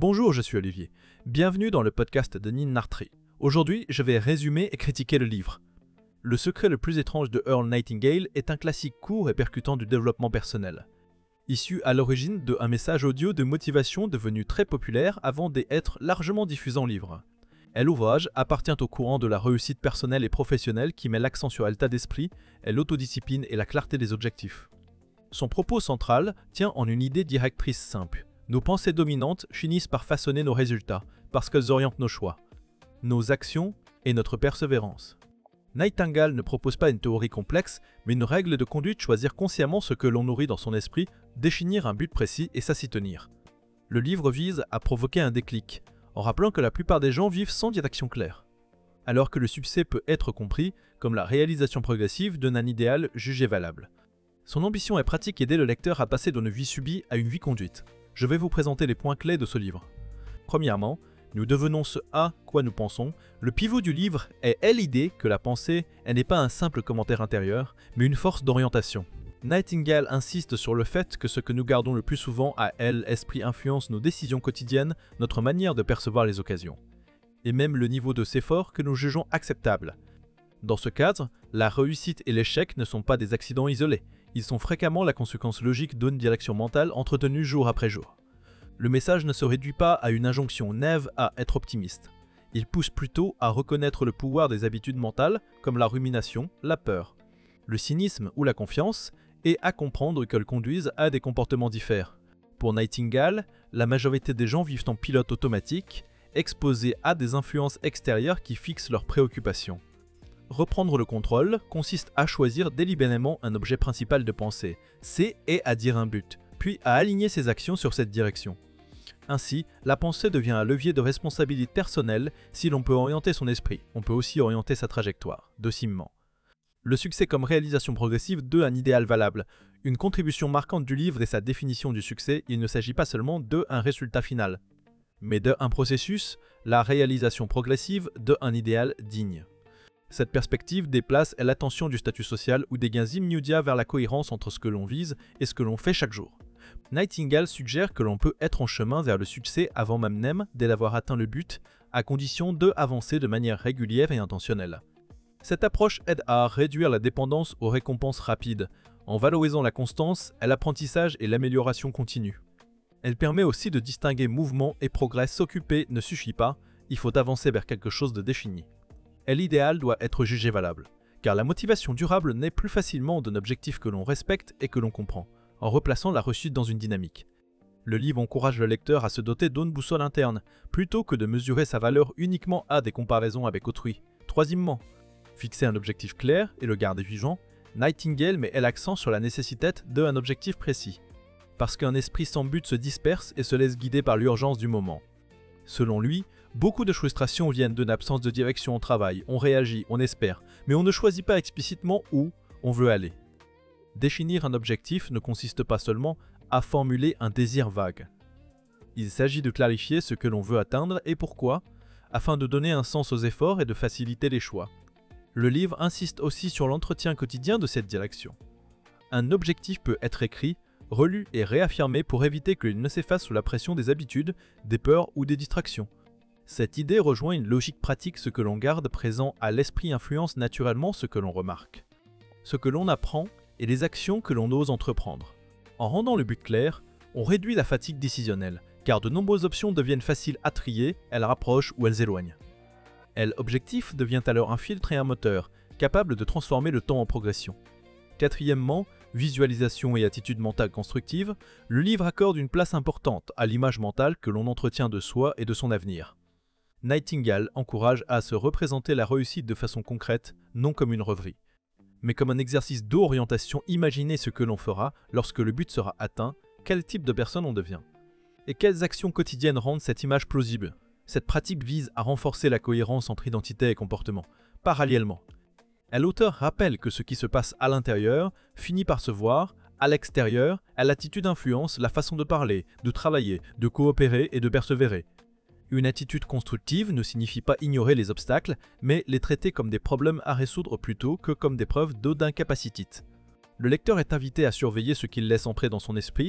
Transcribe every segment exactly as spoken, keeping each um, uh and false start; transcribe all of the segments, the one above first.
Bonjour, je suis Olivier. Bienvenue dans le podcast de Neil Nartry. Aujourd'hui, je vais résumer et critiquer le livre. Le secret le plus étrange de Earl Nightingale est un classique court et percutant du développement personnel. Issu à l'origine d'un message audio de motivation devenu très populaire avant d'être largement diffusé en livre. L'ouvrage appartient au courant de la réussite personnelle et professionnelle qui met l'accent sur l'état d'esprit, l'autodiscipline et la clarté des objectifs. Son propos central tient en une idée directrice simple. Nos pensées dominantes finissent par façonner nos résultats, parce qu'elles orientent nos choix, nos actions et notre persévérance. Nightingale ne propose pas une théorie complexe, mais une règle de conduite: choisir consciemment ce que l'on nourrit dans son esprit, définir un but précis et s'y tenir. Le livre vise à provoquer un déclic, en rappelant que la plupart des gens vivent sans direction claire. Alors que le succès peut être compris comme la réalisation progressive d'un idéal jugé valable. Son ambition est pratique et aider le lecteur à passer d'une vie subie à une vie conduite. Je vais vous présenter les points clés de ce livre. Premièrement, nous devenons ce à quoi nous pensons. Le pivot du livre est l'idée que la pensée elle n'est pas un simple commentaire intérieur, mais une force d'orientation. Nightingale insiste sur le fait que ce que nous gardons le plus souvent à elle, esprit influence nos décisions quotidiennes, notre manière de percevoir les occasions, et même le niveau de effort que nous jugeons acceptable. Dans ce cadre, la réussite et l'échec ne sont pas des accidents isolés, ils sont fréquemment la conséquence logique d'une direction mentale entretenue jour après jour. Le message ne se réduit pas à une injonction naïve à être optimiste. Il pousse plutôt à reconnaître le pouvoir des habitudes mentales comme la rumination, la peur, le cynisme ou la confiance, et à comprendre qu'elles conduisent à des comportements différents. Pour Nightingale, la majorité des gens vivent en pilote automatique, exposés à des influences extérieures qui fixent leurs préoccupations. Reprendre le contrôle consiste à choisir délibérément un objet principal de pensée, c'est et à dire un but, puis à aligner ses actions sur cette direction. Ainsi, la pensée devient un levier de responsabilité personnelle. Si l'on peut orienter son esprit, on peut aussi orienter sa trajectoire, docillement. Le succès comme réalisation progressive d'un idéal valable. Une contribution marquante du livre est sa définition du succès. Il ne s'agit pas seulement d'un résultat final, mais d'un processus, la réalisation progressive d'un idéal digne. Cette perspective déplace l'attention du statut social ou des gains immédiats vers la cohérence entre ce que l'on vise et ce que l'on fait chaque jour. Nightingale suggère que l'on peut être en chemin vers le succès avant même d'avoir atteint le but, à condition d'avancer de manière régulière et intentionnelle. Cette approche aide à réduire la dépendance aux récompenses rapides, en valorisant la constance, l'apprentissage et l'amélioration continue. Elle permet aussi de distinguer mouvement et progrès. S'occuper ne suffit pas, il faut avancer vers quelque chose de défini. Et l'idéal doit être jugé valable, car la motivation durable naît plus facilement d'un objectif que l'on respecte et que l'on comprend, en replaçant la réussite dans une dynamique. Le livre encourage le lecteur à se doter d'une boussole interne, plutôt que de mesurer sa valeur uniquement à des comparaisons avec autrui. Troisièmement, fixer un objectif clair et le garder vivant. Nightingale met l'accent sur la nécessité d'un objectif précis, parce qu'un esprit sans but se disperse et se laisse guider par l'urgence du moment. Selon lui, beaucoup de frustrations viennent d'une absence de direction au travail. On réagit, on espère, mais on ne choisit pas explicitement où on veut aller. Définir un objectif ne consiste pas seulement à formuler un désir vague. Il s'agit de clarifier ce que l'on veut atteindre et pourquoi, afin de donner un sens aux efforts et de faciliter les choix. Le livre insiste aussi sur l'entretien quotidien de cette direction. Un objectif peut être écrit, relu et réaffirmé pour éviter qu'il ne s'efface sous la pression des habitudes, des peurs ou des distractions. Cette idée rejoint une logique pratique. Ce que l'on garde présent à l'esprit influence naturellement ce que l'on remarque, ce que l'on apprend et les actions que l'on ose entreprendre. En rendant le but clair, on réduit la fatigue décisionnelle, car de nombreuses options deviennent faciles à trier, elles rapprochent ou elles éloignent. L'objectif devient alors un filtre et un moteur, capable de transformer le temps en progression. Quatrièmement, visualisation et attitude mentale constructive, le livre accorde une place importante à l'image mentale que l'on entretient de soi et de son avenir. Nightingale encourage à se représenter la réussite de façon concrète, non comme une rêverie, mais comme un exercice d'orientation. Imaginer ce que l'on fera lorsque le but sera atteint, quel type de personne on devient, et quelles actions quotidiennes rendent cette image plausible. Cette pratique vise à renforcer la cohérence entre identité et comportement, parallèlement. L'auteur rappelle que ce qui se passe à l'intérieur finit par se voir à l'extérieur. L'attitude influence la façon de parler, de travailler, de coopérer et de persévérer. Une attitude constructive ne signifie pas ignorer les obstacles, mais les traiter comme des problèmes à résoudre plutôt que comme des preuves d'incapacité. Le lecteur est invité à surveiller ce qu'il laisse entrer dans son esprit.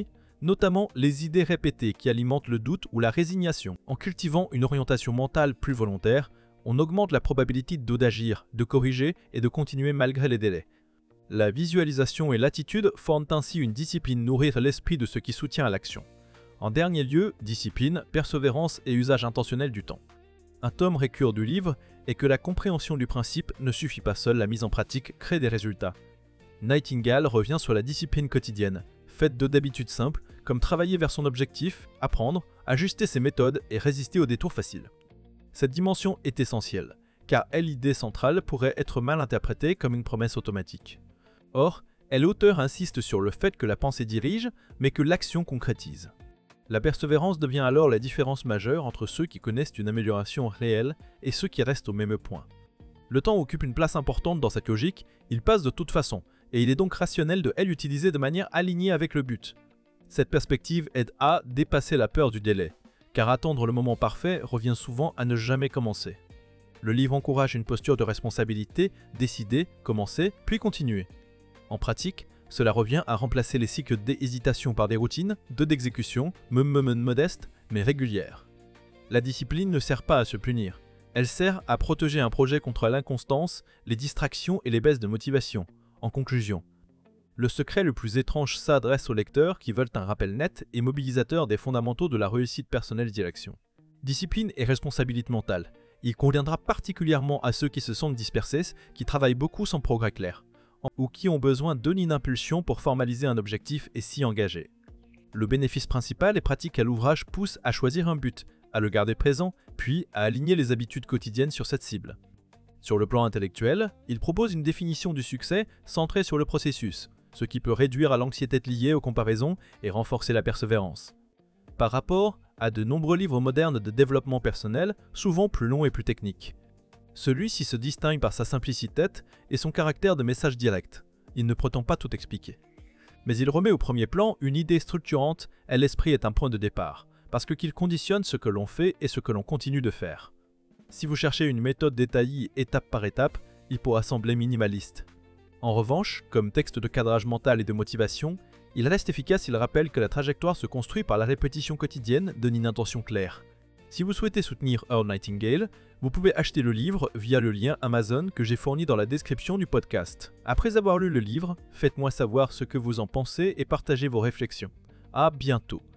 notamment les idées répétées qui alimentent le doute ou la résignation. En cultivant une orientation mentale plus volontaire, on augmente la probabilité d'agir, de corriger et de continuer malgré les délais. La visualisation et l'attitude forment ainsi une discipline nourrir l'esprit de ce qui soutient à l'action. En dernier lieu, discipline, persévérance et usage intentionnel du temps. Un tome récurrent du livre est que la compréhension du principe ne suffit pas seule, la mise en pratique crée des résultats. Nightingale revient sur la discipline quotidienne, faite de d'habitudes simples, comme travailler vers son objectif, apprendre, ajuster ses méthodes et résister aux détours faciles. Cette dimension est essentielle, car l'idée centrale pourrait être mal interprétée comme une promesse automatique. Or, l'auteur insiste sur le fait que la pensée dirige, mais que l'action concrétise. La persévérance devient alors la différence majeure entre ceux qui connaissent une amélioration réelle et ceux qui restent au même point. Le temps occupe une place importante dans cette logique, il passe de toute façon, et il est donc rationnel de l'utiliser de manière alignée avec le but. Cette perspective aide à dépasser la peur du délai, car attendre le moment parfait revient souvent à ne jamais commencer. Le livre encourage une posture de responsabilité, décider, commencer, puis continuer. En pratique, cela revient à remplacer les cycles d'hésitation par des routines, de d'exécution, modestes, mais régulières. La discipline ne sert pas à se punir. Elle sert à protéger un projet contre l'inconstance, les distractions et les baisses de motivation. En conclusion, le secret le plus étrange s'adresse aux lecteurs qui veulent un rappel net et mobilisateur des fondamentaux de la réussite personnelle direction. Discipline et responsabilité mentale. Il conviendra particulièrement à ceux qui se sentent dispersés, qui travaillent beaucoup sans progrès clair, ou qui ont besoin d'une impulsion pour formaliser un objectif et s'y engager. Le bénéfice principal et pratique à l'ouvrage pousse à choisir un but, à le garder présent, puis à aligner les habitudes quotidiennes sur cette cible. Sur le plan intellectuel, il propose une définition du succès centrée sur le processus, ce qui peut réduire à l'anxiété liée aux comparaisons et renforcer la persévérance. Par rapport à de nombreux livres modernes de développement personnel, souvent plus longs et plus techniques. Celui-ci se distingue par sa simplicité et son caractère de message direct. Il ne prétend pas tout expliquer. Mais il remet au premier plan une idée structurante et l'esprit est un point de départ, parce qu'il conditionne ce que l'on fait et ce que l'on continue de faire. Si vous cherchez une méthode détaillée étape par étape, il pourra sembler minimaliste. En revanche, comme texte de cadrage mental et de motivation, il reste efficace, il rappelle que la trajectoire se construit par la répétition quotidienne d'une intention claire. Si vous souhaitez soutenir Earl Nightingale, vous pouvez acheter le livre via le lien Amazon que j'ai fourni dans la description du podcast. Après avoir lu le livre, faites-moi savoir ce que vous en pensez et partagez vos réflexions. À bientôt.